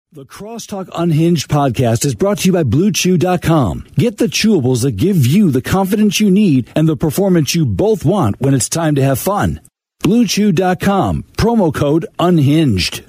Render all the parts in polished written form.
The Crosstalk Unhinged podcast is brought to you by BlueChew.com. Get the chewables that give you the confidence you need and the performance you both want when it's time to have fun. BlueChew.com. Promo code UNHINGED.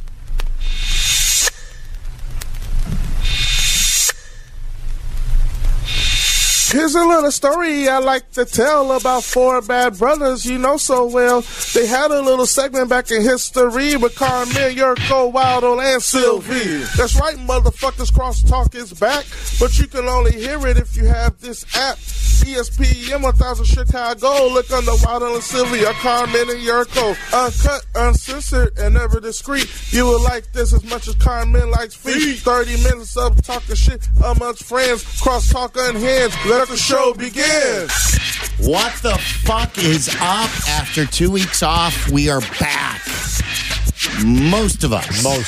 Here's a little story I like to tell about four bad brothers you know so well. They had a little segment back in history with Carmen, Yurko, Waldo, and Sylvie. That's right, motherfuckers, Crosstalk is back, but you can only hear it if you have this app. ESPN 1000 Chicago. Look under Waldo and Sylvia, Carmen and Yurko. Uncut, uncensored, and never discreet. You will like this as much as Carmen likes feet. 30 minutes of talking shit amongst friends. Crosstalk Unhinged. Let the show begin. What the fuck is up? After 2 weeks off, we are back. Most of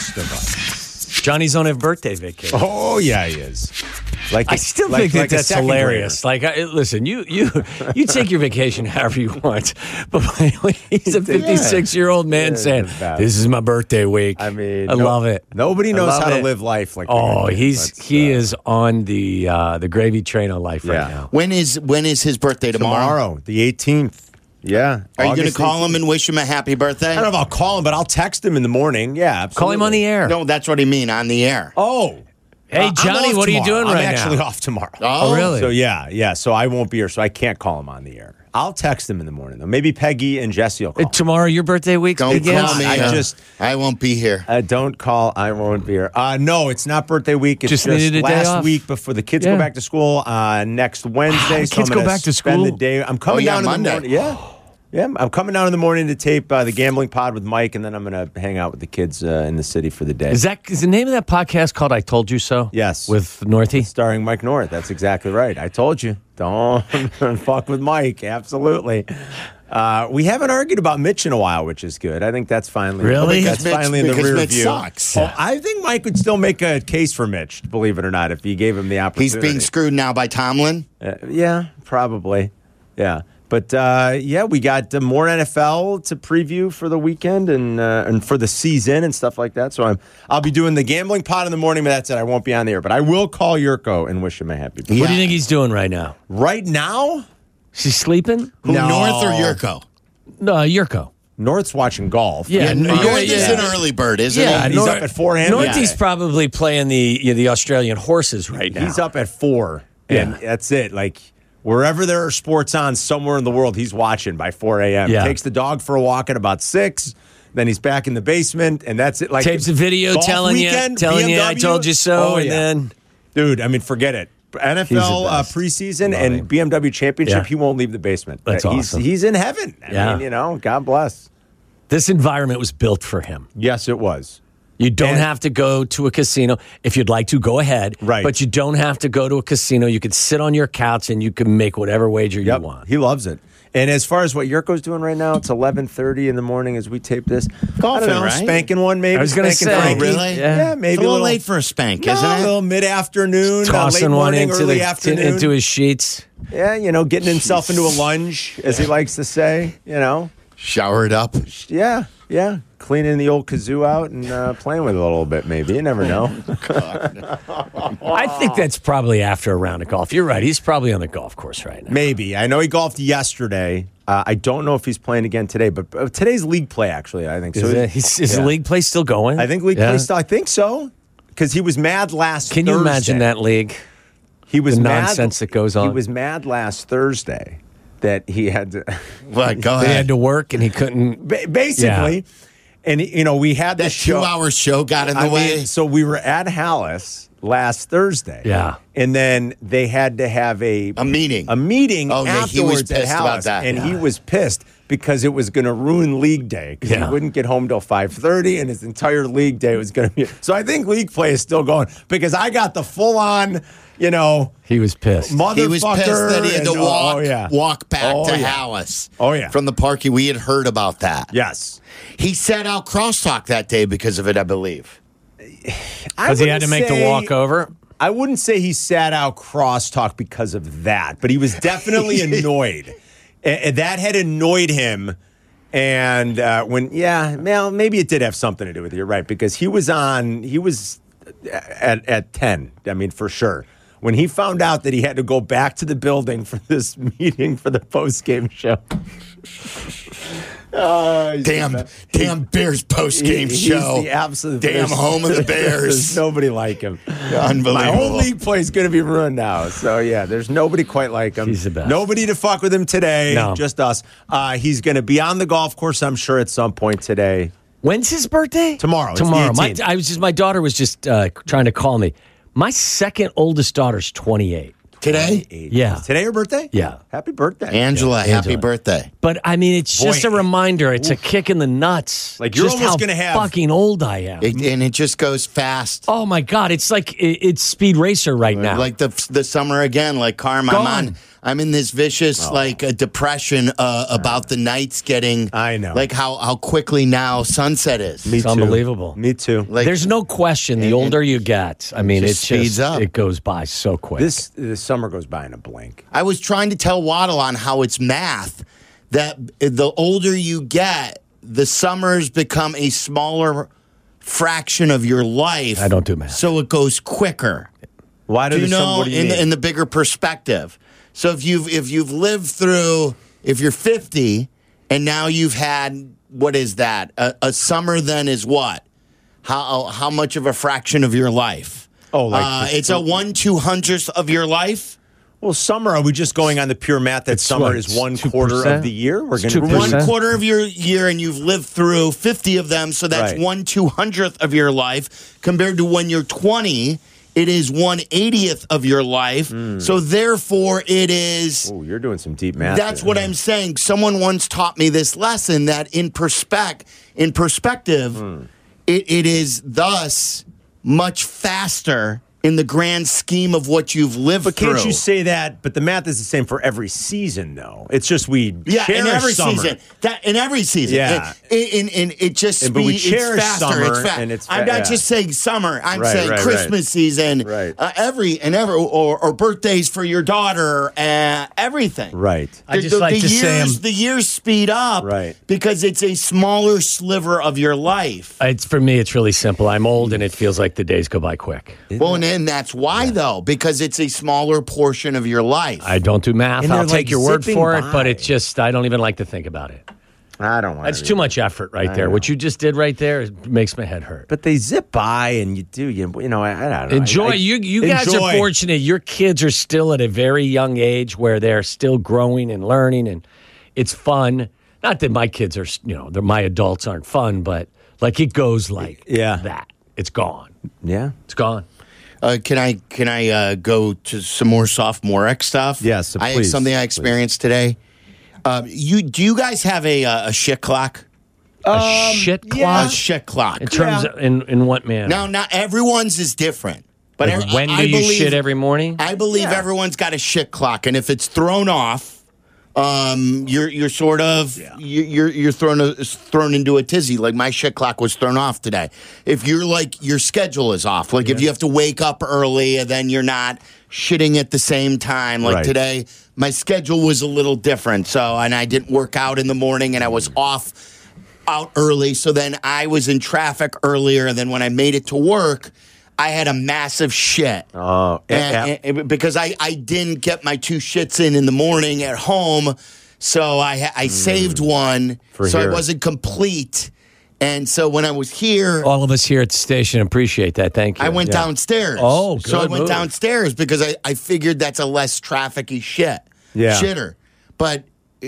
us. Johnny's on a birthday vacation. Oh, yeah, he is. I still think that's hilarious. Listen, you take your vacation however you want, but he's a 56-year-old man saying, "This is my birthday week." I mean, I love it. Nobody knows how to live life like that. Oh, he is on the gravy train of life right now. When is his birthday tomorrow? The 18th. Yeah. Are you going to call him and wish him a happy birthday? I don't know if I'll call him, but I'll text him in the morning. Yeah, absolutely. Call him on the air. No, that's what I mean, on the air. Oh. Hey, Johnny, what are you doing right now? I'm actually off tomorrow. Oh, really? So, yeah. So I won't be here, so I can't call him on the air. I'll text him in the morning, though. Maybe Peggy and Jesse will call him. Tomorrow, your birthday week Don't begins? call me. I won't be here. Don't call. I won't be here. No, it's not birthday week. It's just needed a day last off. Week before the kids go back to school next Wednesday. The kids go back to spend school? the day. I'm coming down Monday. in the morning. Yeah, I'm coming down in the morning to tape the Gambling Pod with Mike, and then I'm going to hang out with the kids in the city for the day. Is the name of that podcast called I Told You So? Yes. With Northie? Starring Mike North. That's exactly right. I told you. Don't fuck with Mike. Absolutely. We haven't argued about Mitch in a while, which is good. I think that's finally Really? That's finally in the rear Mitch view. Sucks. Oh, I think Mike would still make a case for Mitch, believe it or not, if he gave him the opportunity. He's being screwed now by Tomlin? Yeah, probably. Yeah. But, we got more NFL to preview for the weekend and for the season and stuff like that. So I'll be doing the Gambling Pod in the morning, but that's it. I won't be on the air. But I will call Yurko and wish him a happy birthday. What do you think he's doing right now? Right now? She's sleeping? Who, No. North or Yurko? No, Yurko. North's watching golf. Yeah, North is an early bird, isn't Yeah, he? He's up at 4 a.m. Northie's probably playing the Australian horses right now. He's up at 4, and that's it. Like, wherever there are sports on somewhere in the world, he's watching by 4 a.m. Yeah. Takes the dog for a walk at about 6. Then he's back in the basement, and that's it. Like, tapes a video golf telling weekend, you, BMW. I told you so, and then... Dude, I mean, forget it. NFL preseason and BMW championship, he won't leave the basement. That's awesome. He's in heaven. I mean, God bless. This environment was built for him. Yes, it was. You don't have to go to a casino. If you'd like to, go ahead. Right. But you don't have to go to a casino. You can sit on your couch and you can make whatever wager you want. He loves it. And as far as what Yurko's doing right now, it's 11:30 in the morning as we tape this. Golfing, I don't know, right? Spanking one, maybe. I was going to say. Frankie. Really? Yeah, maybe It's a little late for a spank, isn't A it? little mid-afternoon, Tossing late one morning, into early afternoon. into his sheets. Yeah, getting himself into a lunge, as he likes to say, Showered up. Yeah. Cleaning the old kazoo out and playing with it a little bit, maybe. You never know. I think that's probably after a round of golf. You're right. He's probably on the golf course right now. Maybe. I know he golfed yesterday. I don't know if he's playing again today, but today's league play, actually, I think. Is the league play still going? I think league play still. I think so. Because he was mad last Thursday. Can you imagine that league? He was the mad, nonsense that goes on. He was mad last Thursday that he had to. What? Go ahead. He had to work and he couldn't. Basically. Yeah. And we had that 2-hour show got in the way. So we were at Hallis last Thursday. Yeah. And then they had to have a meeting. A meeting afterwards he was pissed at Hallis. about that. And he was pissed because it was going to ruin league day because he wouldn't get home till 5:30 and his entire league day was going to be. So I think league play is still going because I got the full-on, He was pissed. He was pissed that he had to walk back to yeah. Hallis. Oh, yeah. From the parking. We had heard about that. Yes. He sat out crosstalk that day because of it, I believe. Because he had to make the walk over? I wouldn't say he sat out crosstalk because of that, but he was definitely annoyed. And that had annoyed him. And maybe it did have something to do with it. You're right, because he was at 10. I mean, for sure. When he found out that he had to go back to the building for this meeting for the post-game show. Damn Bears post-game show. He's the absolute damn home of the Bears. There's nobody like him. Unbelievable. My whole league play is going to be ruined now. So, yeah, there's nobody quite like him. He's the best. Nobody to fuck with him today. No. Just us. He's going to be on the golf course, I'm sure, at some point today. When's his birthday? Tomorrow. Tomorrow. It's the 18th. My daughter was just trying to call me. My second oldest daughter's 28. Today? Yeah. Is today your birthday? Yeah. Happy birthday. Angela, happy birthday. But, I mean, it's just a reminder. It's a kick in the nuts. Like, you're just almost how gonna have- fucking old I am. And it just goes fast. Oh, my God. It's like it's Speed Racer right now. Like the summer again, like Carm, I'm in this vicious depression about the nights getting. I know. Like how quickly now sunset is. Me It's too. unbelievable. Me too. Like, There's no question. The older you get, I mean, just speeds up. It goes by so quick. This summer goes by in a blink. I was trying to tell Waddle on how it's math that the older you get, the summers become a smaller fraction of your life. I don't do math. So it goes quicker. Why Do you know what do you mean? in the bigger perspective? So if you've lived through, if you're 50 and now you've had, what is that? A summer then is what? How much of a fraction of your life? Oh, like it's a 1/200th of your life. Well, summer, are we just going on the pure math that summer what, is it's 1/4 of the year? We're going to 2%. 1/4 of your year, and you've lived through 50 of them, so that's Right. 1/200th of your life. Compared to when you're 20, it is 1/80th of your life. So therefore, it is. Oh, you're doing some deep math. That's there. what I'm saying. Someone once taught me this lesson that in perspective, it is thus much faster in the grand scheme of what you've lived But through. can't you say that? But the math is the same for every season, though. It's just we Yeah, in cherish every summer. season. In every season. Yeah. It just But we it's cherish faster. summer, It's and it's I'm not yeah. just saying summer. I'm Right, saying right, Christmas season. Right. Every or birthdays for your daughter. Everything. Right. I just like to say the years speed up. Right. Because it's a smaller sliver of your life. It's for me. It's really simple. I'm old, and it feels like the days go by quick. Well, and that's why though, because it's a smaller portion of your life. I don't do math. And I'll they're, take like, your word zipping for it, by. but it's just I don't even like to think about it. I don't want That's too much effort right there. What you just did right there makes my head hurt. But they zip by, and you do. I don't know. Enjoy. You guys are fortunate. Your kids are still at a very young age where they're still growing and learning, and it's fun. Not that my kids are, my adults aren't fun, but like it goes like that. It's gone. Yeah. It's gone. Can I go to some more sophomoric stuff? Yes, I have please, something I experienced today. Do you guys have a shit clock? A shit A clock? shit clock. In terms of, in what manner? Now, not everyone's is different. But Like, when do you shit every morning? I believe everyone's got a shit clock, and if it's thrown off, you're sort of you're thrown into a tizzy. Like my shit clock was thrown off today. If you're like your schedule is off, like if you have to wake up early and then you're not shitting at the same time. Like today, my schedule was a little different. So and I didn't work out in the morning, and I was out early. So then I was in traffic earlier. And then when I made it to work, I had a massive shit. Oh, And because I didn't get my 2 shits in the morning at home, so I saved one, so here. I wasn't complete. And so when I was here, All of us here at the station appreciate that. Thank you. I went downstairs. Oh, so I good went move. downstairs because I figured that's a less trafficy shitter. But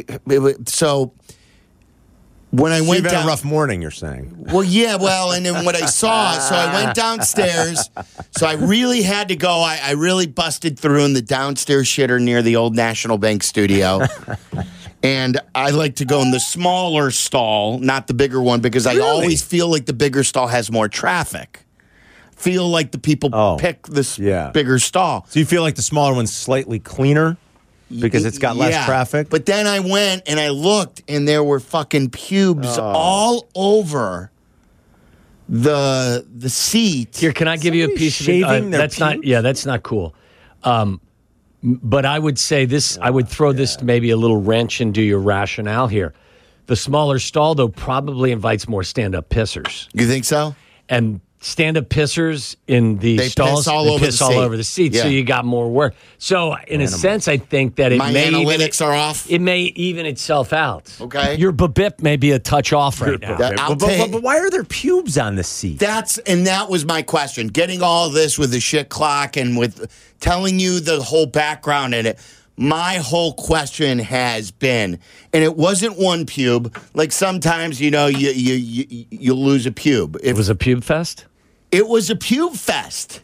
so when I went You've had down, a rough morning, you're saying. well, yeah, and then what I saw, so I went downstairs. So I really had to go. I really busted through in the downstairs shitter near the old National Bank studio. And I like to go in the smaller stall, not the bigger one, because I always feel like the bigger stall has more traffic. Feel like the people pick this bigger stall. So you feel like the smaller one's slightly cleaner? Because it's got less traffic? But then I went and I looked, and there were fucking pubes all over the seat. Here, can I give you a piece of it? shaving their That's not. pubes? Yeah, that's not cool. But I would say this. I would throw this maybe a little wrench into your rationale here. The smaller stall, though, probably invites more stand-up pissers. You think so? And stand-up pissers in the stalls. Piss all over the seat, yeah. so you got more work. So, in a sense, I think that my analytics are off. It may even itself out. Okay, your babip may be a touch off right now. But why are there pubes on the seat? That was my question. Getting all this with the shit clock and with telling you the whole background in it. My whole question has been, and it wasn't one pube. Like sometimes, you lose a pube. It was a pube fest? It was a pube fest.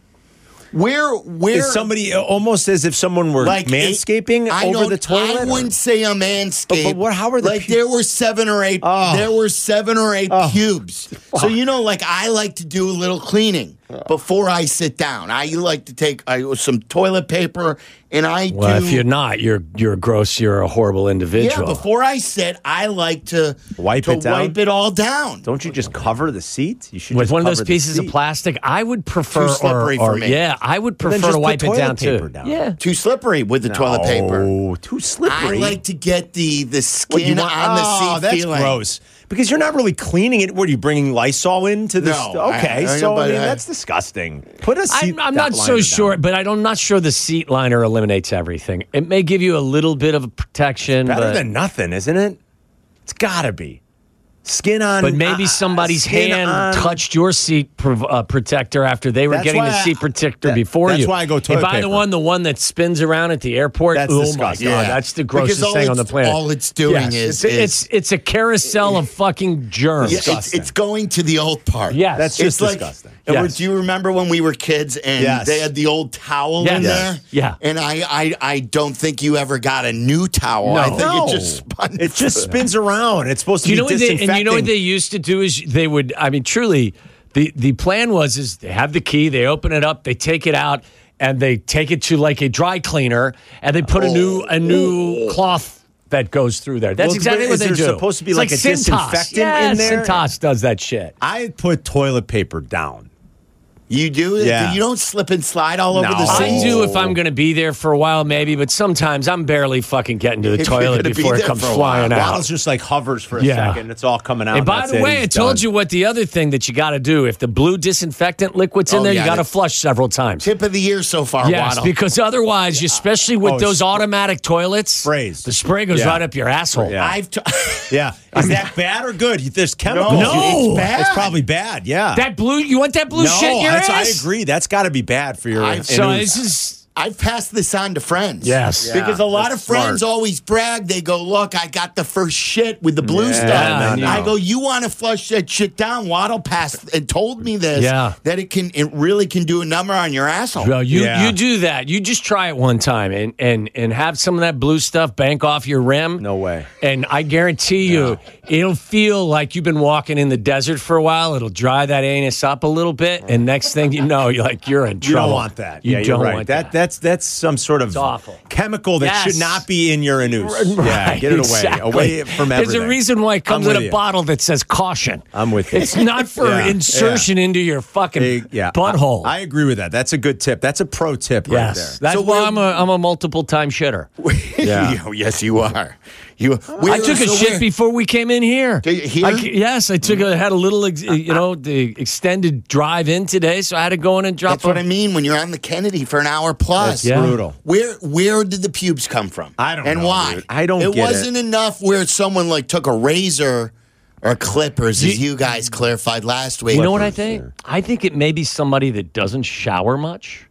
Where is somebody almost as if someone were like manscaping over the toilet? I wouldn't say a manscape. But how are the there were 7 or 8? There were 7 or 8 pubes. So I like to do a little cleaning before I sit down. I like to take some toilet paper and if you're not, you're gross. You're a horrible individual. Yeah, before I sit, I like to wipe it all down. Don't you just cover the seat? You should with one of those pieces of plastic. I would prefer too slippery for me. Yeah, I would prefer to wipe it down too. Yeah, too slippery with the toilet paper. Oh, too slippery. I like to get the skin on the seat. That's feeling. Gross. Because you're not really cleaning it. What are you bringing Lysol into this? No, that's disgusting. Put a seat. I'm not so sure, but I'm not sure the seat liner eliminates everything. It may give you a little bit of protection. Better than nothing, isn't it? It's got to be. Skin on. But maybe somebody's hand touched your seat protector after they were getting the seat protector before you. That's why I go toilet paper. And the one that spins around at the airport. That's disgusting. My God, that's the grossest thing on the planet. All it's doing is it's a carousel of fucking germs. Yeah, it's going to the old part. Yes, that's just disgusting. Do you remember when we were kids and they had the old towel in there? Yeah. And I don't think you ever got a new towel. No. I think it just spun. It just spins around. It's supposed to be disinfecting. And you know what they used to do is they would, truly, the plan was they have the key, they open it up, they take it out, and they take it to like a dry cleaner, and they put a new cloth that goes through there. That's exactly what they do. Is there supposed to be it's like a disinfectant in there? Cintas does that shit. I put toilet paper down. You do? Yeah. You don't slip and slide all over the seat? I do if I'm going to be there for a while, maybe, but sometimes I'm barely fucking getting to the toilet before it comes flying out. Waddle's just like hovers for a second. It's all coming out. And by the way, I told you what the other thing that you got to do. If the blue disinfectant liquid's in there, you got to flush several times. Tip of the year so far, Waddle. Because otherwise, especially with those automatic toilets, the spray goes right up your asshole. Yeah. Is that bad or good? There's chemicals. No. It's bad. It's probably bad, yeah. That blue, you want that blue shit in your ass? I agree. That's got to be bad for your I've passed this on to friends. Yes. Because a lot of friends always brag. They go, look, I got the first shit with the blue stuff. I go, you want to flush that shit down? Waddle passed and told me this. Yeah. That it really can do a number on your asshole. Well, you do that. You just try it one time and have some of that blue stuff bank off your rim. No way. And I guarantee you, it'll feel like you've been walking in the desert for a while. It'll dry that anus up a little bit. And next thing you know, you're in trouble. You don't want that. You don't want that. That's some sort of chemical that should not be in your anus. Right, yeah, get it away from everything. There's a reason why it comes in a bottle that says caution. I'm with you. It's not for insertion into your fucking butthole. I agree with that. That's a good tip. That's a pro tip right there. That's why I'm a multiple time shitter. Yes, you are. I took a shit before we came in here. Here? Yes, I had a little, the extended drive in today, so I had to go in and drop. That's what I mean. When you're on the Kennedy for an hour plus, it's brutal. Where did the pubes come from? I don't know. And why? Dude. I don't. It wasn't enough where someone took a razor or clippers, as you guys clarified last week. You know what I think? I think it may be somebody that doesn't shower much.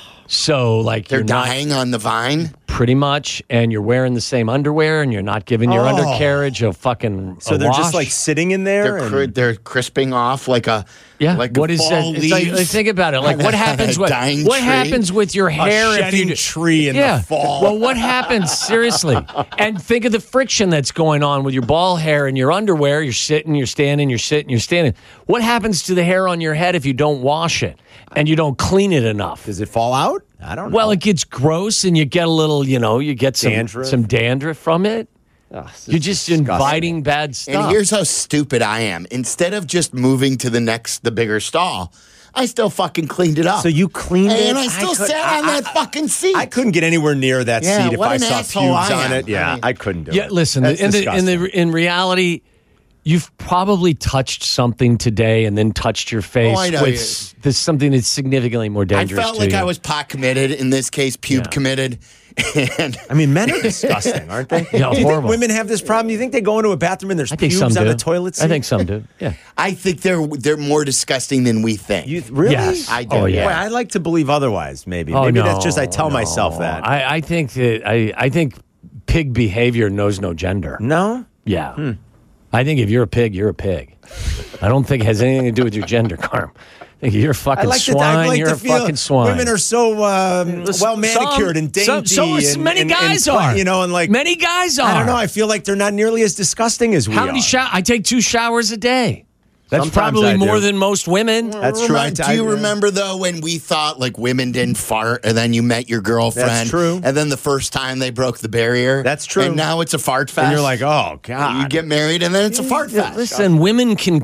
So, they're dying on the vine? Pretty much, and you're wearing the same underwear, and you're not giving your undercarriage a fucking So they're just sitting in there? They're crisping off like a what is that? It's think about it. What happens with happens with your hair if you tree in the fall? Well, what happens seriously? And think of the friction that's going on with your ball hair and your underwear. You're sitting, you're standing, you're sitting, you're standing. What happens to the hair on your head if you don't wash it and you don't clean it enough? Does it fall out? I don't know. Well, it gets gross, and you get a little, you get some dandruff from it. You're just disgusting. Inviting bad stuff. And here's how stupid I am. Instead of just moving to the bigger stall, I still fucking cleaned it up. So you cleaned it? And I still sat on that fucking seat. I couldn't get anywhere near that seat if I saw pubes on it. Yeah, I couldn't do it. Yeah, listen, in reality, You've probably touched something today and then touched your face I know. with this something that's significantly more dangerous. I felt like I was pot committed, in this case, pube committed. And I mean, men are disgusting, aren't they? Yeah, do you horrible. think women have this problem? Do you think they go into a bathroom and there's pubes on the toilet seat? I think some do. Yeah. I think they're more disgusting than we think. Really? Yes. I do. Oh, yeah. Boy, I like to believe otherwise. Maybe. Oh, Maybe no, that's just I tell myself that. I think that I think pig behavior knows no gender. No. Yeah. I think if you're a pig, you're a pig. I don't think it has anything to do with your gender, Carm. I think you're a fucking swine. You're a fucking swine. Women are so well manicured and dainty. Many guys are. And like many guys are. I don't know. I feel like they're not nearly as disgusting as we are. How many showers? I take 2 showers a day. That's Sometimes probably I do. more than most women. That's true. Do you remember, though, when we thought like women didn't fart and then you met your girlfriend? That's true. And then the first time they broke the barrier? That's true. And now it's a fart fest. And you're like, oh, God. You get married and then it's a fart fest. Listen, women can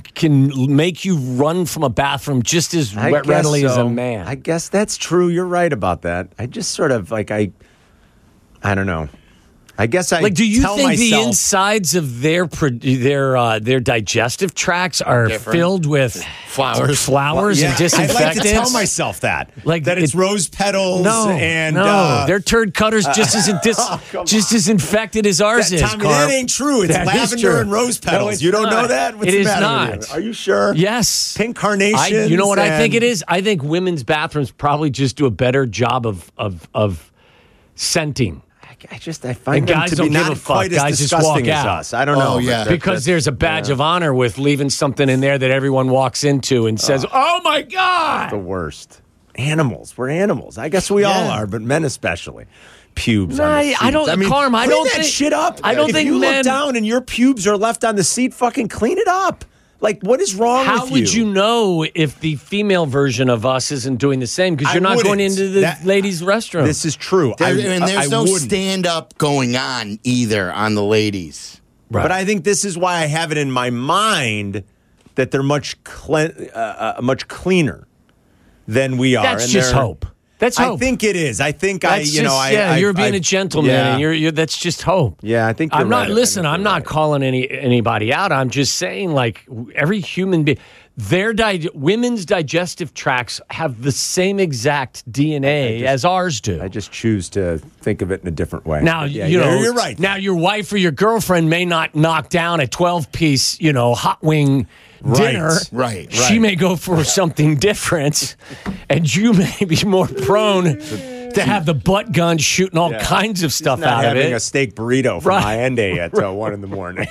make you run from a bathroom just as readily as a man. I guess that's true. You're right about that. I just sort of like I don't know. I guess I do you tell think myself, the insides of their digestive tracts are filled with flowers and disinfectants? I like to tell myself that, that it's rose petals. No, their turd cutters just as infected as ours is. Tommy, that ain't true. It's lavender and rose petals. You don't know that? What's it the is matter not. with you? Are you sure? Yes. Pink carnations. You know what I think it is? I think women's bathrooms probably just do a better job of scenting. I find them to be not quite as disgusting as us. I don't know. Oh, yeah. Because there's a badge of honor with leaving something in there that everyone walks into and says, oh, my God. The worst. Animals. We're animals. I guess we all are, but men especially. Pubes on the seat. I don't, Carm, I don't clean that think shit up. I don't if think you men look down and your pubes are left on the seat, fucking clean it up. Like, what is wrong with you? How would you know if the female version of us isn't doing the same? Because you're not going into the ladies' restroom. This is true. There's no stand-up going on either on the ladies. Right. But I think this is why I have it in my mind that they're much cleaner than we are. That's just hope. That's hope. I think it is. I think you're being a gentleman, and you're that's just hope. Yeah, I think I'm not. Listen, I'm not calling anybody out. I'm just saying, like every human being, women's digestive tracts have the same exact DNA as ours do. I just choose to think of it in a different way. Now you're right. Now your wife or your girlfriend may not knock down a 12-piece, hot wing dinner. Right. She may go for something different, and you may be more prone to have the butt gun shooting all kinds of stuff out of it. Having a steak burrito from Hyundai at 1 in the morning.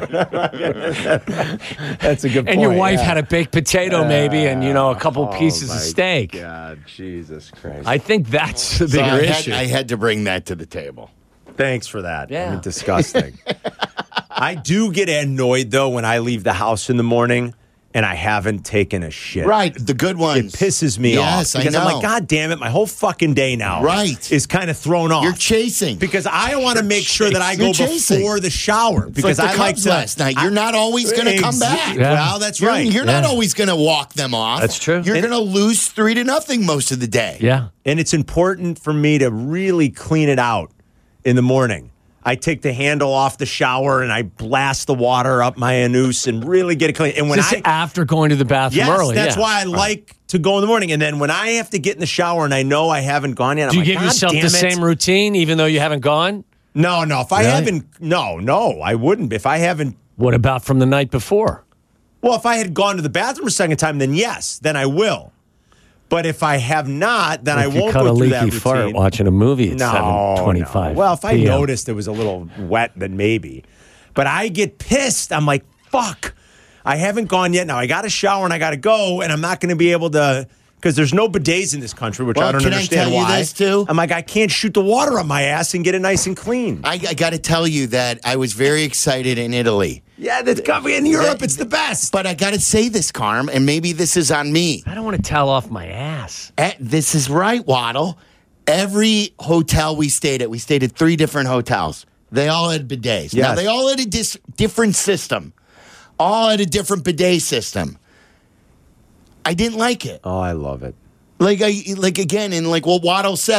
That's a good point. And your wife had a baked potato maybe, and a couple pieces of steak. God, Jesus Christ! I think that's the bigger issue. I had to bring that to the table. Thanks for that. Yeah. I mean, disgusting. I do get annoyed, though, when I leave the house in the morning and I haven't taken a shit. Right, the good ones. It pisses me off. Yes, because I know. I'm like, God damn it, my whole fucking day now is kind of thrown off. You're chasing. Because I want to make sure that I go before the shower. Because like the I Cubs last night. You're not always going to come back. Yeah. Well, that's right. You're not always going to walk them off. That's true. You're going to lose 3-0 most of the day. Yeah. And it's important for me to really clean it out in the morning. I take the handle off the shower and I blast the water up my anus and really get it clean. And when after going to the bathroom early, that's why I like to go in the morning. And then when I have to get in the shower and I know I haven't gone yet, do you give yourself the same routine even though you haven't gone? No. If I haven't, no, I wouldn't. If I haven't, what about from the night before? Well, if I had gone to the bathroom a second time, then yes, then I will. But if I have not, then I won't go through that routine. You cut a leaky fart watching a movie at 7:25. No. Well, if I noticed it was a little wet, then maybe. But I get pissed. I'm like, fuck. I haven't gone yet. Now I got to shower and I got to go, and I'm not going to be able to because there's no bidets in this country, which I don't understand why. Can I tell you this too? I'm like, I can't shoot the water on my ass and get it nice and clean. I got to tell you that I was very excited in Italy. Yeah, in Europe, it's the best. But I got to say this, Carm, and maybe this is on me. I don't want to towel off my ass. This is right, Waddle. Every hotel we stayed at 3 different hotels. They all had bidets. Yes. Now, they all had a different system. All had a different bidet system. I didn't like it. Oh, I love it. Like again, and like what Waddle said,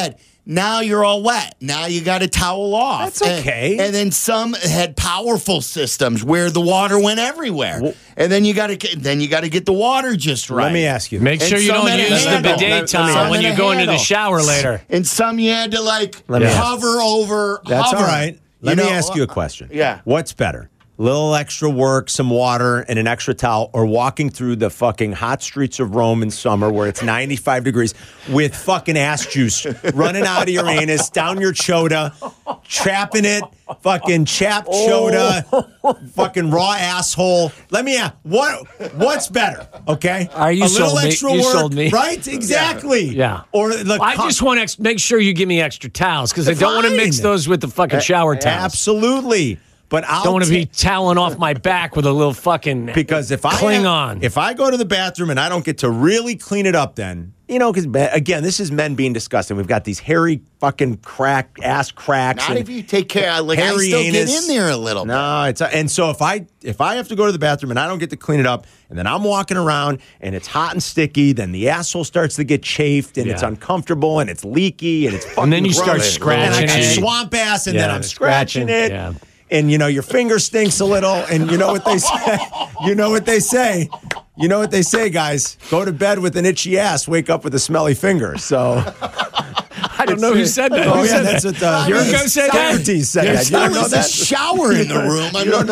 now you're all wet. Now you got to towel off. That's okay. And then some had powerful systems where the water went everywhere. Well, and then you got to get the water just right. Let me ask you. Make sure you don't use the bidet towel when you go into the shower later. And some you had to hover over. That's hover. all right. Let me ask you a question. Yeah. What's better? Little extra work, some water, and an extra towel, or walking through the fucking hot streets of Rome in summer where it's 95 degrees with fucking ass juice running out of your anus, down your chota, trapping it, fucking chapped chota, fucking raw asshole. Let me ask, what's better, okay? You sold me. Extra you work, sold me. right? Exactly. Yeah. Or I just want to make sure you give me extra towels because I don't want to mix those with the fucking shower towels. Absolutely. But I don't want to be toweling off my back with a little fucking because if I go to the bathroom and I don't get to really clean it up, then because again, this is men being disgusting. We've got these hairy fucking ass cracks. Not if you take care. Like I still get in there a little. No, and so if I have to go to the bathroom and I don't get to clean it up, and then I'm walking around and it's hot and sticky, then the asshole starts to get chafed and it's uncomfortable and it's leaky and it's fucking and then you gross. start scratching and I it. swamp ass and then I'm scratching it. Yeah. And, your finger stinks a little, and you know what they say? You know what they say? You know what they say, guys? Go to bed with an itchy ass, wake up with a smelly finger. So... I don't know who said that. Oh, yeah, that's what Yurko said that? Socrates said that. You don't know that? Shower in the room. I don't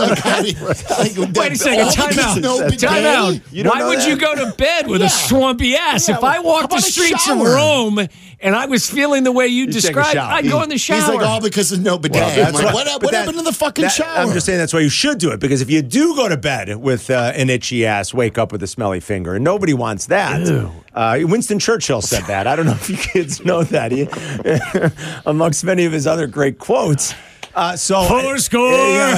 know. Wait a second. Time out. Why would you go to bed with a swampy ass? If I walked the streets of Rome and I was feeling the way you described, I'd go in the shower. He's like, all because of no bidet. What happened to the fucking shower? I'm just saying that's why you should do it, because if you do go to bed with an itchy ass, wake up with a smelly finger, and nobody wants that. Winston Churchill said that. I don't know if you kids know that. Amongst many of his other great quotes. Four score!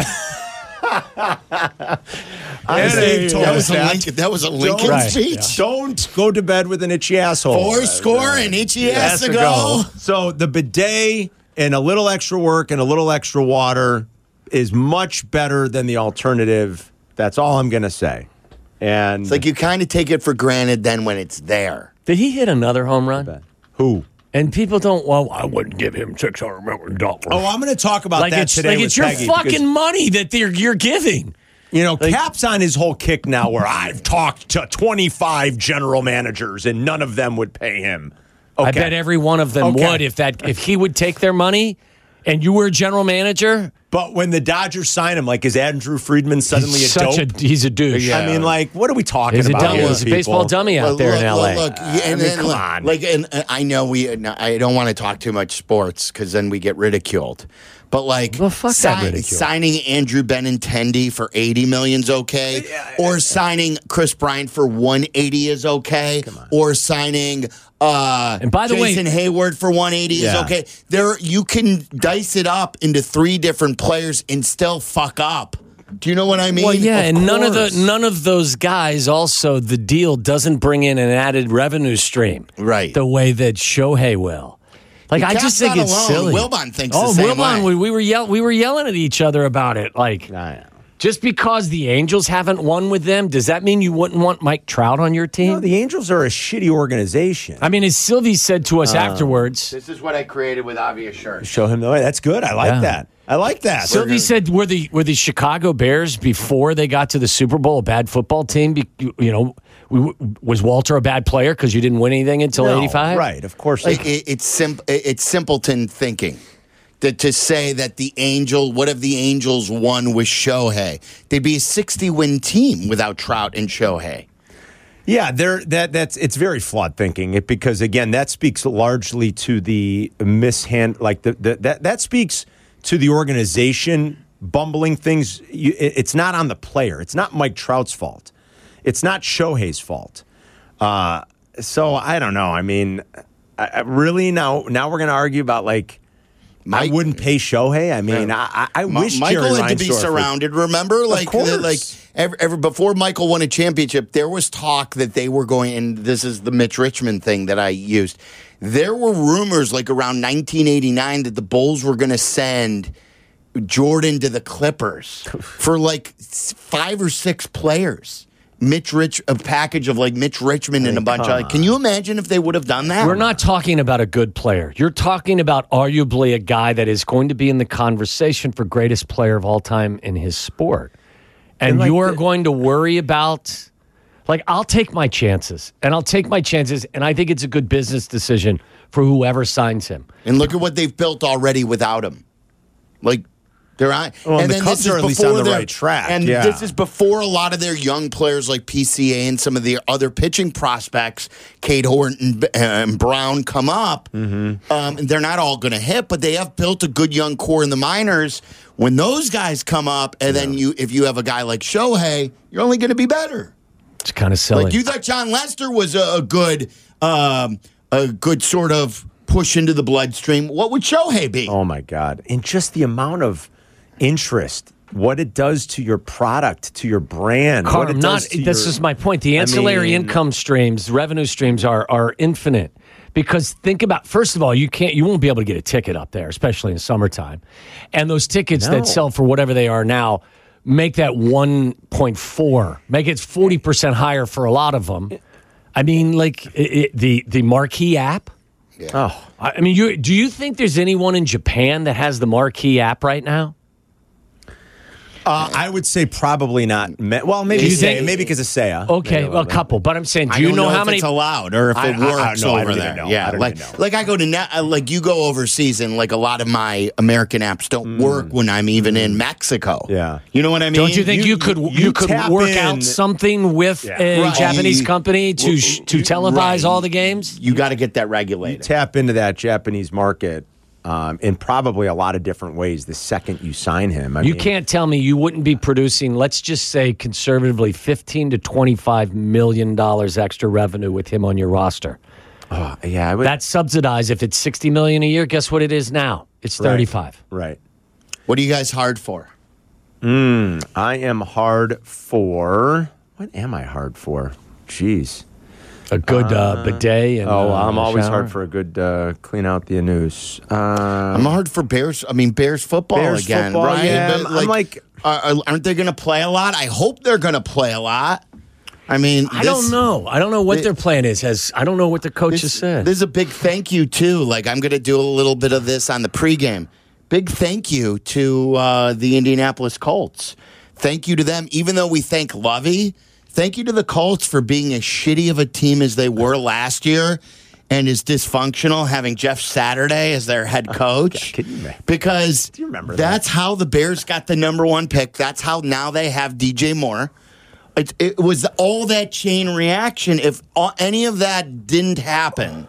That was a Lincoln speech. Yeah. Don't go to bed with an itchy asshole. Four score and itchy ass to go. So the bidet and a little extra work and a little extra water is much better than the alternative. That's all I'm going to say. And it's like you kind of take it for granted then when it's there. Did he hit another home run? Who? And people don't, I wouldn't give him $600 million. Oh, I'm going to talk about that today with it's your Peggy, fucking money that you're giving. Cap's on his whole kick now where I've talked to 25 general managers and none of them would pay him. Okay. I bet every one of them would if he would take their money and you were a general manager. But when the Dodgers sign him, is Andrew Friedman suddenly he's a douche. Yeah. I mean, what are we talking about? He's a baseball dummy out there in L.A. Look, come on. And I know I don't want to talk too much sports because then we get ridiculed. But signing Andrew Benintendi for $80 million is okay, or signing Chris Bryant for $180 is okay, or signing and by the Jason Hayward for $180 is okay. You can dice it up into 3 different players and still fuck up. Do you know what I mean? Well, yeah, and none of those guys. Also, the deal doesn't bring in an added revenue stream, right? The way that Shohei will. I just think it's silly. Wilbon thinks the same way. We were yelling at each other about it. Just because the Angels haven't won with them, does that mean you wouldn't want Mike Trout on your team? No, the Angels are a shitty organization. I mean, as Sylvie said to us afterwards, this is what I created with Avia's shirt. Show him the way. That's good. I like that. I like that. Sylvie said, were the Chicago Bears before they got to the Super Bowl a bad football team? Was Walter a bad player because you didn't win anything until 85? Right, of course. It's simpleton thinking. To say that what if the Angels won with Shohei? They'd be a 60-win team without Trout and Shohei. Yeah, it's very flawed thinking. Because again, that speaks largely to the that speaks to the organization bumbling things. It's not on the player. It's not Mike Trout's fault. It's not Shohei's fault. So I don't know. I mean, really now we're going to argue about I wouldn't pay Shohei. I mean, I wish Michael had to be surrounded. Remember, before Michael won a championship, there was talk that they were going. And this is the Mitch Richmond thing that I used. There were rumors around 1989 that the Bulls were going to send Jordan to the Clippers for 5 or 6 players. a package of like Mitch Richmond and a bunch of. Can you imagine if they would have done that? We're not talking about a good player. You're talking about arguably a guy that is going to be in the conversation for greatest player of all time in his sport. And like you're going to worry about, like, I'll take my chances. And I think it's a good business decision for whoever signs him. And look at what they've built already without him. Like, they're on. Well, and the Cubs are at least on the right track. And this is before a lot of their young players like PCA and some of the other pitching prospects, Cade Horton and Brown, come up. And they're not all going to hit, but they have built a good young core in the minors. When those guys come up, and then if you have a guy like Shohei, you're only going to be better. It's kind of silly. Like you thought John Lester was a good sort of push into the bloodstream. What would Shohei be? Oh my God! And just the amount of interest, what it does to your product, to your brand. Carm, this is my point. The ancillary income streams, revenue streams are infinite. Because think about, first of all, you won't be able to get a ticket up there, especially in summertime. And those tickets that sell for whatever they are now, make that 1.4, make it 40% higher for a lot of them. I mean, like the Marquee app. Yeah. Oh, I mean, do you think there's anyone in Japan that has the Marquee app right now? I would say probably not. Well, maybe because of Seiya. Okay, a couple. But I'm saying, do you know how many? It's allowed or if it works over there? Yeah, like I go to like you go overseas, and like a lot of my American apps don't work when I'm even in Mexico. Yeah, you know what I mean. Don't you think you could work out something with a Japanese company to televise all the games? You got to get that regulated. You tap into that Japanese market. In probably a lot of different ways the second you sign him. You can't tell me you wouldn't be producing, let's just say conservatively, $15 to $25 million extra revenue with him on your roster. Yeah, that's subsidized. If it's $60 million a year, guess what it is now? It's 35. Right. What are you guys hard for? I am hard for... What am I hard for? Jeez. A good bidet. And, I'm always shower. hard for a good clean out the anus. I'm hard for Bears. I mean, Bears football again, football, right? Yeah, but aren't they going to play a lot? I hope they're going to play a lot. I mean, I don't know. I don't know what their plan is. I don't know what the coach has said. There's a big thank you too. Like I'm going to do a little bit of this on the pregame. Big thank you to the Indianapolis Colts. Thank you to them. Even though we thank Lovey. Thank you to the Colts for being as shitty of a team as they were last year and as dysfunctional, having Jeff Saturday as their head coach. Because do you remember that's how the Bears got the number one pick. That's how now they have DJ Moore. It was all that chain reaction. If any of that didn't happen,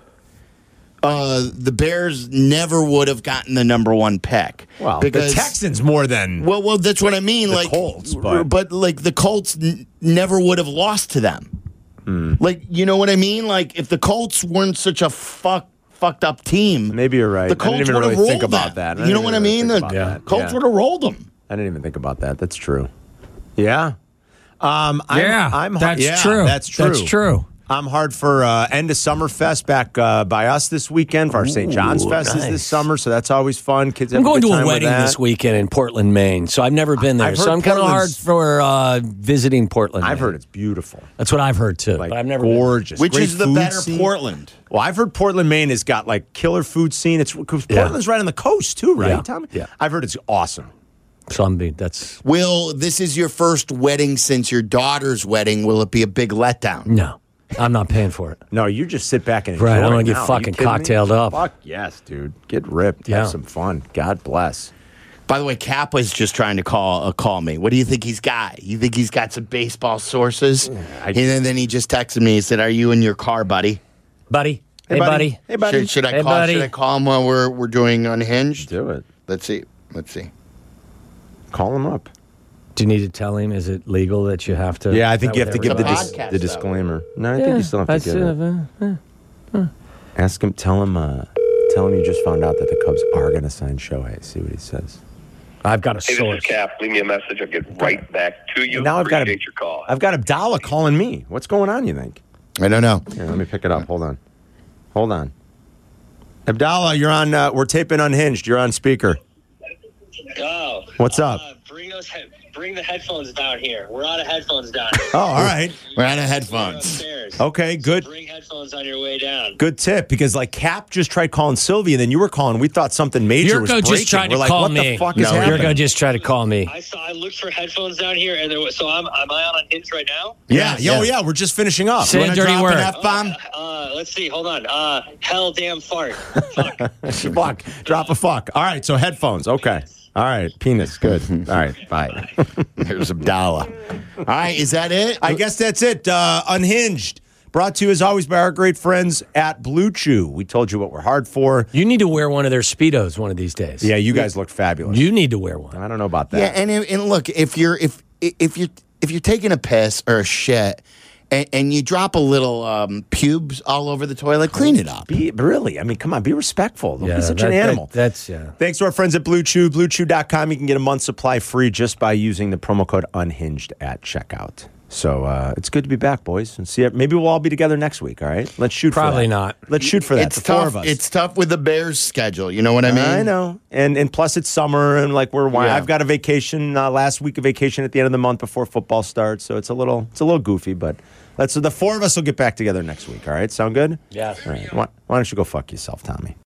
the Bears never would have gotten the number one pick. Well, because the Texans more than well, that's what I mean. The like Colts, but like the Colts never would have lost to them. Like you know what I mean? Like if the Colts weren't such a fucked up team, maybe you're right. The Colts I didn't even would have really rolled think about them. that. You know what I mean? The Colts would have rolled them. I didn't even think about that. That's true. Yeah. That's true. That's true. That's true. I'm hard for end of Summerfest back by us this weekend. For our St. John's Fest is this summer, so that's always fun. Kids have I'm going a good to a time wedding this weekend in Portland, Maine, so I've never been there. So I'm kind of hard for visiting Portland. I've Maine. heard it's beautiful. That's what I've heard too, Like, but I've never gorgeous. Which Great is the food better scene. Portland? Well, I've heard Portland, Maine has got like killer food scene. It's because Portland's right on the coast too, right, Yeah. Tommy? Yeah. I've heard it's awesome. So that's Will this is your first wedding since your daughter's wedding? Will it be a big letdown? no. I'm not paying for it. No, you just sit back and enjoy. Right, I'm gonna it get now. fucking You kidding me? cocktailed up. Fuck yes, dude. Get ripped. Yeah. Have some fun. God bless. By the way, Kappa's just trying to call me. What do you think he's got? You think he's got some baseball sources? And then he just texted me. He said, "Are you in your car, buddy?" Buddy. Hey, buddy. Hey, buddy. Should I Hey, call? buddy. Should I call him while we're doing Unhinged? Do it. Let's see. Call him up. Do you need to tell him? Is it legal that you have to? Yeah, I think you have to give It's a podcast, the though. disclaimer. No, I think you still have to give it. Ask him. Tell him you just found out that the Cubs are going to sign Shohei. See what he says. I've got a Hey, source. this is Cap. Leave me a message. I'll get right back to you. And now Appreciate your call. I've got Abdallah calling me. What's going on? You think? I don't know. Here, let me pick it up. Hold on. Abdallah, you're on. We're taping Unhinged. You're on speaker. Oh, What's up? bring the headphones down here. We're out of headphones down here. Oh, all right. We're out of headphones. Okay, good. So bring headphones on your way down. Good tip, because like Cap just tried calling Sylvie, and then you were calling. We thought something major was Yurko breaking. just tried to We're like, call what me. the fuck is happening? Yurko just tried to call me. I looked for headphones down here, and so am I on Hinge right now? Yeah. Oh, yeah. We're just finishing up. Say a dirty word. F-bomb? Let's see. Hold on. Hell damn fart. Fuck. Fuck. Drop a fuck. All right, so headphones. Okay. All right, penis. Good. All right, bye. There's Abdallah. All right, is that it? I guess that's it. Unhinged. Brought to you, as always, by our great friends at Blue Chew. We told you what we're hard for. You need to wear one of their Speedos one of these days. Yeah, you guys look fabulous. You need to wear one. I don't know about that. Yeah, and look, if you're taking a piss or a shit and you drop a little pubes all over the toilet, clean it up. Really? I mean, come on, be respectful. Don't be such an animal. That's Thanks to our friends at Blue Chew. BlueChew.com. You can get a month's supply free just by using the promo code UNHINGED at checkout. So it's good to be back, boys. And see, maybe we'll all be together next week. All right, let's shoot. Probably for that. not. Let's shoot for that. It's the tough. four of us. It's tough with the Bears' schedule. You know what I mean? I know, and plus it's summer, and like I've got a vacation last week of vacation at the end of the month before football starts, so it's a little goofy, but the four of us will get back together next week. All right, sound good? Yeah. All right. Why don't you go fuck yourself, Tommy?